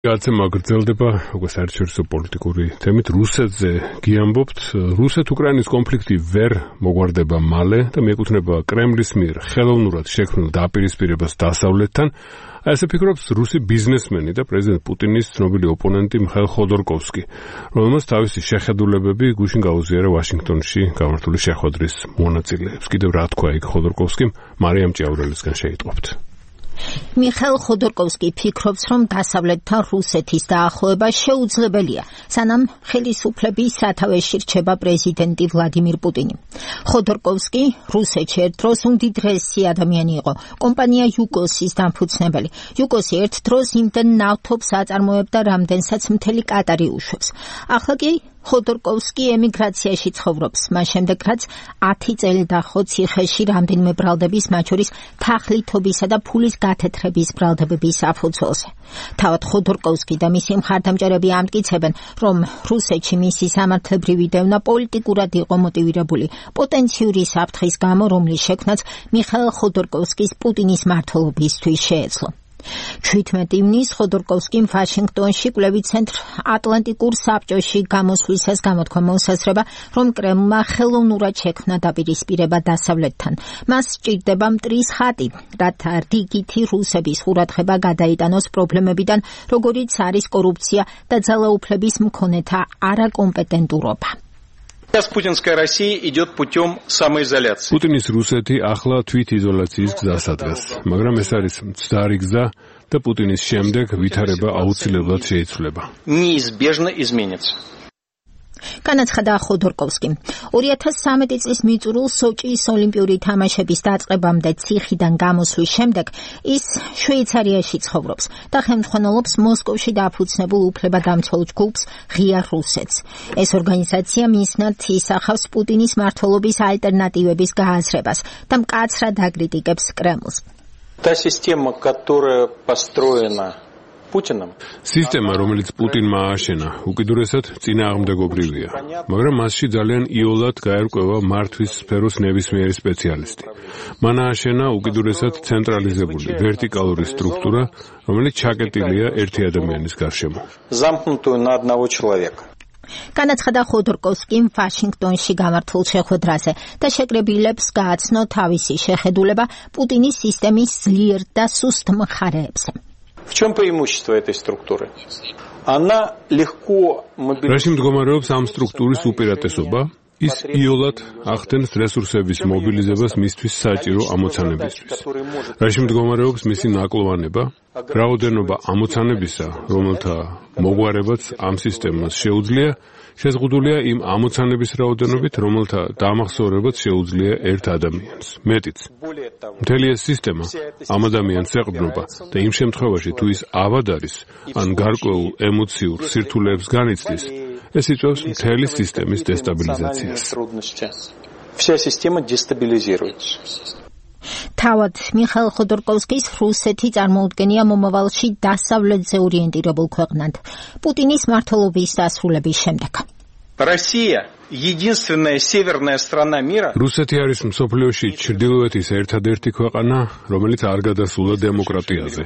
გაცემა გრძელდება, როგორც საერთაშორისო პოლიტიკური თემით რუსეთზე გიამბობთ. რუსეთ-უკრაინის კონფლიქტი ვერ მოგვარდება მალე და მიეკუთვნება კრემლის მიერ ხელოვნურად შექმნილ დაპირისპირებას დასავლეთთან. ასე ფიქრობს რუსი ბიზნესმენი და პრეზიდენტ პუტინის ცნობილი ოპონენტი მიხაილ ხოდორკოვსკი, რომელმაც თავისი შეხედულებები გუშინ გაუზიარა ვაშინგტონში გამართული შეხვედრის მონაწილეებს. კიდევ რა თქვა იქ ხოდორკოვსკიმ, მარიამ ჭიაურელისგან შეიტყობთ. მიხაილ ხოდორკოვსკი ფიქრობს, რომ დასავლეთთან რუსეთის დაახლოება შეუძლებელია, სანამ ხელისუფლების სათავეში რჩება პრეზიდენტი ვლადიმირ პუტინი. ხოდორკოვსკი რუსეთში ერთ დროს უმდიდრესი ადამიანი იყო, კომპანია იუკოსის დამფუძნებელი. იუკოსი ერთ დროს იმდენ ნავთობს აწარმოებდა, რამდენსაც მთელი კატარი უშვებს. ახლა კი ხოდორკოვსკი ემიგრაციაში ცხოვრობს, მას შემდეგ რაც 10 წელი დაჰყო ციხეში რამდენიმე ბრალდების, მათ შორის თაღლითობისა და ფულის გათეთრების ბრალდებების საფუძველზე. თავად ხოდორკოვსკი და მისი მხარდამჭერები ამტკიცებენ, რომ რუსეთში მისი სამართლებრივი დევნა პოლიტიკურად იყო მოტივირებული პოტენციური საფრთხის გამო, რომლის შექმნაც მიხაილ ხოდორკოვსკის პუტინის მმართველობისთვის შეეძლო. 17 ივნისს ხოდორკოვსკიმ ვაშინგტონში კვლევით ცენტრ ატლანტიკურ საბჭოში გამოსვლისას გამოთქვა მოსაზრება, რომ კრემლმა ხელოვნურად შექმნა დაპირისპირება დასავლეთთან. მას სჭირდება მტრის ხატი, რათა რიგითი რუსების ყურადღება გადაიტანოს პრობლემებიდან, როგორიც არის კორუფცია და ძალაუფლების მქონეთა არაკომპეტენტურობა. Путинская Россия идет путем самоизоляции. Путиნის რუსეთი ახლა თვითიზოლაციის გზას ადგას, მაგრამ ეს არის მცდარი გზა და პუტინის შემდეგ ვითარება აუცილებლად შეიცვლება. Неизбежно изменится. განაცხადა ხოდორკოვსკიმ. 2013 წლის მიწურულს სოჭის ოლიმპიური თამაშების დაწყებამდე ციხიდან გამოსვლის შემდეგ ის შვეიცარიაში ცხოვრობს და ხელმძღვანელობს მოსკოვში დაფუძნებულ უფლებადამცველ ჯგუფს ღია რუსეთს. ეს ორგანიზაცია მიზნად ისახავს პუტინის მმართველობის ალტერნატივების გააზრებას და მკაცრად აკრიტიკებს კრემლს. Та система, которая построена სისტემა, რომელიც პუტინმა ააშენა, უკიდურესად წინააღმდეგობრივია, მაგრამ მასში ძალიან იოლად გაერკვევა მართვის სფეროს ნებისმიერი სპეციალისტი. მან ააშენა უკიდურესად ცენტრალიზებული ვერტიკალური სტრუქტურა, რომელიც ჩაკეტილია ერთი ადამიანის გარშემო. Замкнутую на одного человека. განაცხადა ხოდორკოვსკიმ ვაშინგტონში გამართულ შეხვედრაზე და შეკრებილებს გააცნო თავისი შეხედულება პუტინის სისტემის ძლიერ და სუსტ მხარეებზე. В чем преимущество этой структуры? Она легко мобилизует. რაში მდგომარეობს ამ სტრუქტურის უპირატესობა? ის იოლად ახდენს რესურსების მობილიზებას მისთვის საჭირო ამოცანებისთვის. რაში მდგომარეობს მისი ნაკლოვანება? რაოდენობა ამოცანებისა, რომელთა მოგვარებაც ამ სისტემას შეუძლია, შეზღუდულია იმ ამოცანების რაოდენობით, რომელთა დამახსოვრებაც შეუძლია ერთ ადამიანს. მეტიც, მთელი ეს სისტემა ამ ადამიანს ეყრდნობა და იმ შემთხვევაში, თუ ის ავად არის, ან გარკვეულ ემოციურ სირთულეებს განიცდის, ეს იწვევს მთელი სისტემის დესტაბილიზაციას. Вся система дестабилизируется. თავად მიხაილ ხოდორკოვსკის რუსეთი წარმოუდგენია მომავალში დასავლეთზე ორიენტირებულ ქვეყნად პუტინის მმართველობის დასრულების შემდეგ. Россия единственная северная страна мира. რუსეთი არის მსოფლიოში ჩრდილოეთის ერთადერთი ქვეყანა, რომელიც არ გადასულა დემოკრატიაზე.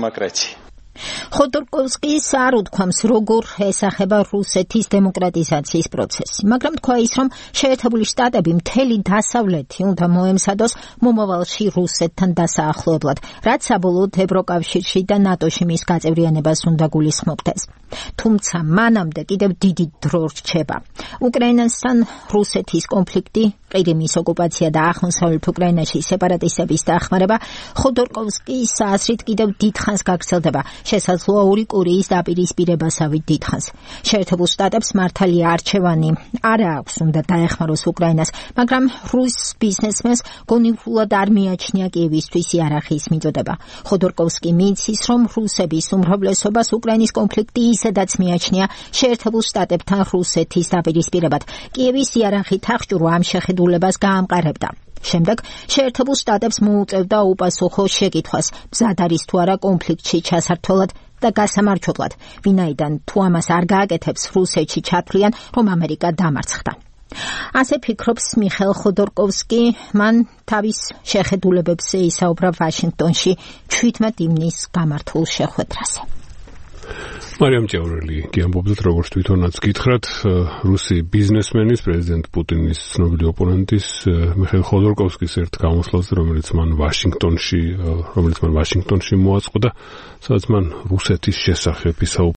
ხოდორკოვსკის არ უთქვამს, როგორ ესახება რუსეთის დემოკრატიზაციის პროცესი, მაგრამ თქვა ის, რომ შეერთებული შტატები მთელი დასავლეთი უნდა მოემსადოს მომავალში რუსეთთან დასაახლოებლად, რაც საბოლოოდ ევროკავშირში და ნატოში მის გაწევრიანებას უნდა გულისხმობდეს. თუმცა მანამდე კიდევ დიდი დრო რჩება. უკრაინასთან რუსეთის კონფლიქტი, ყირიმის ოკუპაცია და აღმოსავლეთ უკრაინაში სეპარატისტების დახმარება ხოდორკოვსკის აზრით კიდევ დიდხანს გაგრძელდება. შესაძლოა ორი კორეის დაპირისპირებასავით დიდხანს. შეერთებულ შტატებს მართალი არჩევანი არ აქვს, უნდა დაეხმაროს უკრაინას, მაგრამ რუს ბიზნესმენს გონივრულად არ მიაჩნია კიევისთვის იარაღის მიწოდება. ხოდორკოვსკი მიცის, რომ რუსების უმრავლესობას უკრაინის კონფლიქტი ისედაც მიაჩნია შეერთებულ შტატებთან რუსეთის დაპირისპირებად. კიევის იარაღით აღჭურვა ამ შეხედულებას გაამყარებდა. შემდეგ შეერთებულ შტატებს მოუწევდა უპასუხო შეკითხვას, მზად არის თუ არა კონფლიქტში ჩასართვლად და გასამარჯვებლად, ვინაიდან თუ ამას არ გააკეთებს, რუსეთში ჩათვლიან, რომ ამერიკა დამარცხდა. ასე ფიქრობს მიხაილ ხოდორკოვსკი, მან თავის შეხედულებებზე ისაუბრა ვაშინგტონში 17 ივნისს გამართულ შეხვედრაზე. მარიამ ჭევრელი კი ამბობდათ, როგორც თვითონაც გითხრათ, რუსი ბიზნესმენის, პრეზიდენტ პუტინის ცნობილი ოპონენტის მიხეილ ხოდორკოვსკის ერთ გამოსვლაზე, რომელიც მან ვაშინგტონში მოაწყდა, სადაც მან რუსეთის შესახებ